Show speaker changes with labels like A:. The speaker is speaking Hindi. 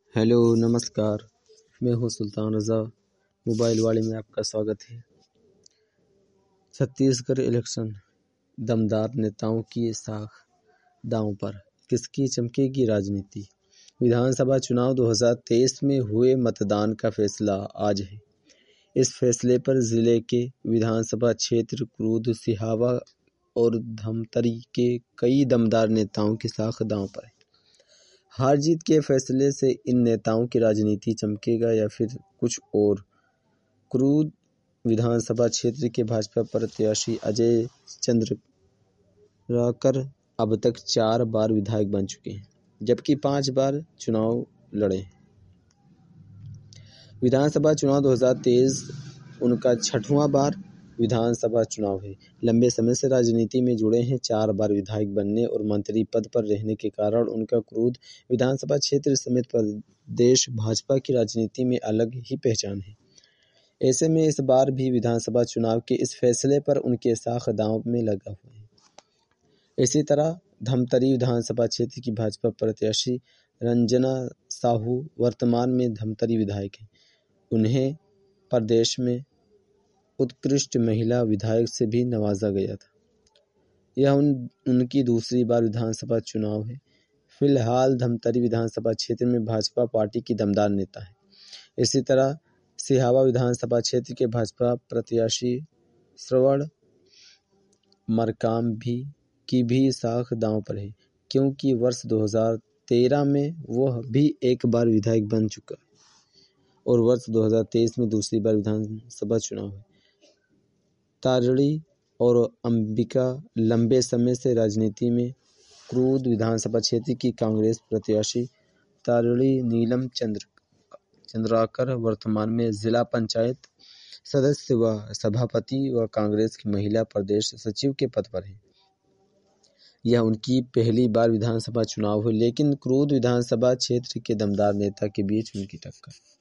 A: हेलो नमस्कार। मैं हूँ सुल्तान रज़ा। मोबाइल वाले में आपका स्वागत है। छत्तीसगढ़ इलेक्शन, दमदार नेताओं की साख दांव पर, किसकी चमकेगी राजनीति। विधानसभा चुनाव 2023 में हुए मतदान का फैसला आज है। इस फैसले पर जिले के विधानसभा क्षेत्र क्रूद, सिहावा और धमतरी के कई दमदार नेताओं की साख दांव पर है। हार जीत के फैसले से इन नेताओं की राजनीति चमकेगा या फिर कुछ और। क्रूद विधानसभा क्षेत्र के भाजपा प्रत्याशी अजय चंद्राकर अब तक 4 बार विधायक बन चुके हैं, जबकि 5 बार चुनाव लड़े हैं। विधानसभा चुनाव 2023 उनका 6वां बार विधानसभा चुनाव है। लंबे समय से राजनीति में जुड़े हैं। 4 बार विधायक बनने और मंत्री पद पर रहने के कारण उनका क्रूद विधानसभा क्षेत्र समेत प्रदेश भाजपा की राजनीति में अलग ही पहचान है। ऐसे में इस बार भी विधानसभा चुनाव के इस फैसले पर उनके साख दांव में लगा हुआ है। इसी तरह धमतरी विधानसभा क्षेत्र की भाजपा प्रत्याशी रंजना साहू वर्तमान में धमतरी विधायक हैं। उन्हें प्रदेश में उत्कृष्ट महिला विधायक से भी नवाजा गया था। यह उनकी दूसरी बार विधानसभा चुनाव है। फिलहाल धमतरी विधानसभा क्षेत्र में भाजपा पार्टी की दमदार नेता है। इसी तरह सिहावा विधानसभा क्षेत्र के भाजपा प्रत्याशी श्रवण मरकाम की भी साख दांव पर है, क्योंकि वर्ष 2013 में वह भी एक बार विधायक बन चुका है और वर्ष 2023 में दूसरी बार विधानसभा चुनाव है। तारड़ी और अंबिका लंबे समय से राजनीति में। क्रूद विधानसभा क्षेत्र की कांग्रेस प्रत्याशी तारड़ी नीलम चंद्राकर वर्तमान में जिला पंचायत सदस्य व सभापति व कांग्रेस की महिला प्रदेश सचिव के पद पर है। यह उनकी पहली बार विधानसभा चुनाव है, लेकिन क्रूद विधानसभा क्षेत्र के दमदार नेता के बीच उनकी टक्कर